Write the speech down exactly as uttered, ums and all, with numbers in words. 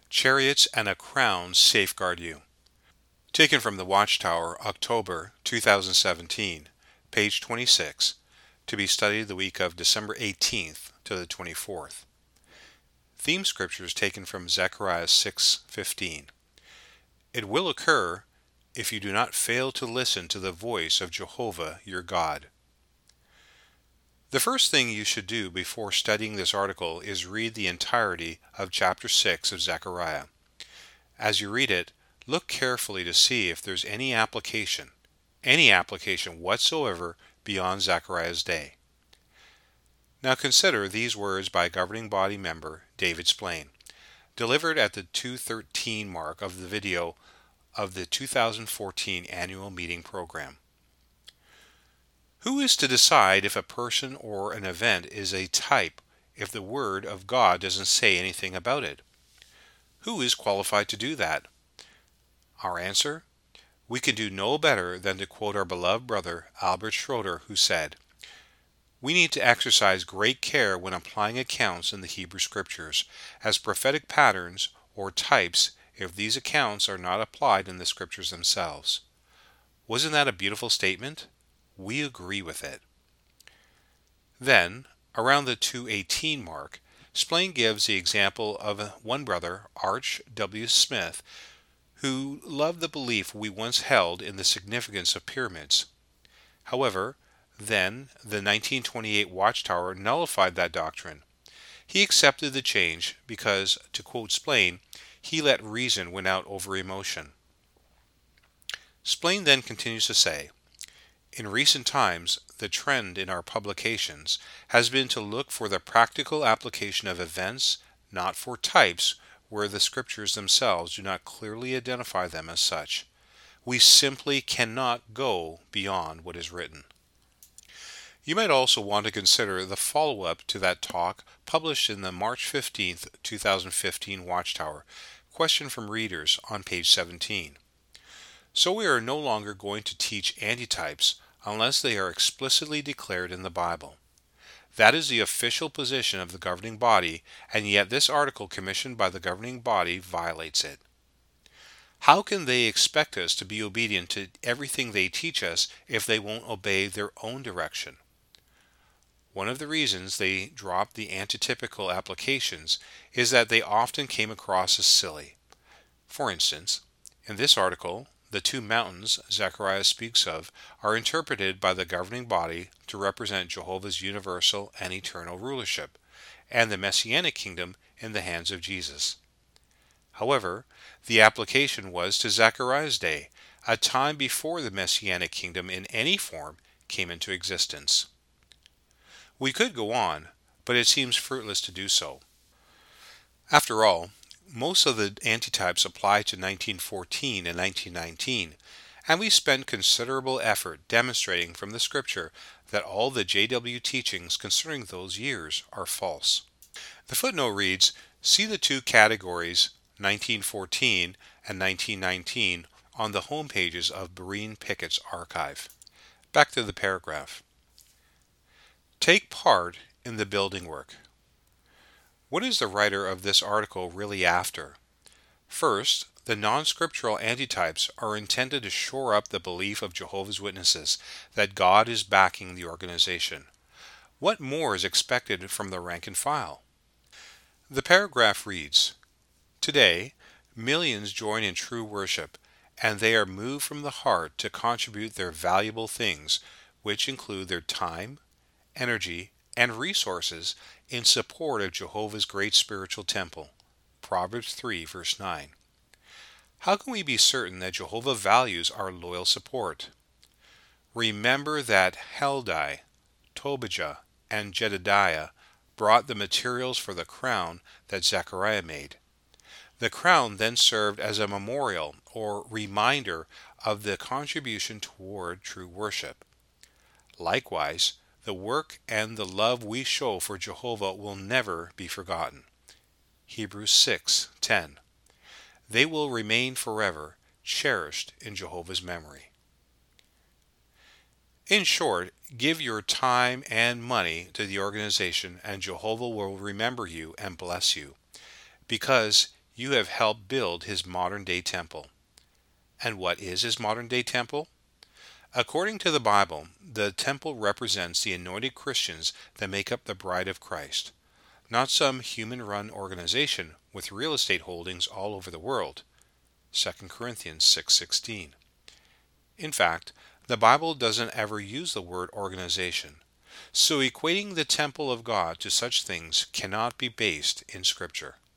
Chariots and a Crown Safeguard You. Taken from the Watchtower, October two thousand seventeen, page twenty-six, to be studied the week of December eighteenth to the twenty-fourth. Theme scriptures taken from Zechariah six fifteen. It will occur if you do not fail to listen to the voice of Jehovah your God. The first thing you should do before studying this article is read the entirety of chapter six of Zechariah. As you read it, look carefully to see if there's any application, any application whatsoever beyond Zechariah's day. Now consider these words by governing body member David Splain, delivered at the two thirteen mark of the video of the two thousand fourteen annual meeting program. Who is to decide if a person or an event is a type if the Word of God doesn't say anything about it? Who is qualified to do that? Our answer? We can do no better than to quote our beloved brother Albert Schroeder, who said, "We need to exercise great care when applying accounts in the Hebrew Scriptures as prophetic patterns or types if these accounts are not applied in the Scriptures themselves." Wasn't that a beautiful statement? We agree with it. Then, around the two eighteen mark, Splain gives the example of one brother, Arch W. Smith, who loved the belief we once held in the significance of pyramids. However, then the nineteen twenty-eight Watchtower nullified that doctrine. He accepted the change because, to quote Splain, he let reason win out over emotion. Splain then continues to say, "In recent times, the trend in our publications has been to look for the practical application of events, not for types where the Scriptures themselves do not clearly identify them as such. We simply cannot go beyond what is written." You might also want to consider the follow-up to that talk published in the March fifteenth, two thousand fifteen Watchtower, Question from Readers, on page seventeen. So we are no longer going to teach antitypes unless they are explicitly declared in the Bible. That is the official position of the governing body, and yet this article commissioned by the governing body violates it. How can they expect us to be obedient to everything they teach us if they won't obey their own direction? One of the reasons they dropped the antitypical applications is that they often came across as silly. For instance, in this article, the two mountains Zechariah speaks of are interpreted by the governing body to represent Jehovah's universal and eternal rulership, and the Messianic kingdom in the hands of Jesus. However, the application was to Zechariah's day, a time before the Messianic kingdom in any form came into existence. We could go on, but it seems fruitless to do so. After all, most of the antitypes apply to nineteen fourteen and nineteen nineteen, and we spent considerable effort demonstrating from the Scripture that all the J W teachings concerning those years are false. The footnote reads, "See the two categories, nineteen fourteen and nineteen nineteen, on the home pages of Berean Pickett's archive." Back to the paragraph. Take part in the building work. What is the writer of this article really after? First, the non-scriptural antitypes are intended to shore up the belief of Jehovah's Witnesses that God is backing the organization. What more is expected from the rank and file? The paragraph reads, "Today, millions join in true worship, and they are moved from the heart to contribute their valuable things, which include their time, energy, and resources in support of Jehovah's great spiritual temple." Proverbs three, verse nine. How can we be certain that Jehovah values our loyal support? Remember that Heldai, Tobijah, and Jedediah brought the materials for the crown that Zechariah made. The crown then served as a memorial or reminder of the contribution toward true worship. Likewise, the work and the love we show for Jehovah will never be forgotten. Hebrews six ten. They will remain forever, cherished in Jehovah's memory. In short, give your time and money to the organization and Jehovah will remember you and bless you, because You have helped build his modern day temple. And what is his modern day temple? According to the Bible, the temple represents the anointed Christians that make up the bride of Christ, not some human run organization with real estate holdings all over the world. Second Corinthians six sixteen. In fact, the Bible doesn't ever use the word organization, so equating the temple of God to such things cannot be based in Scripture.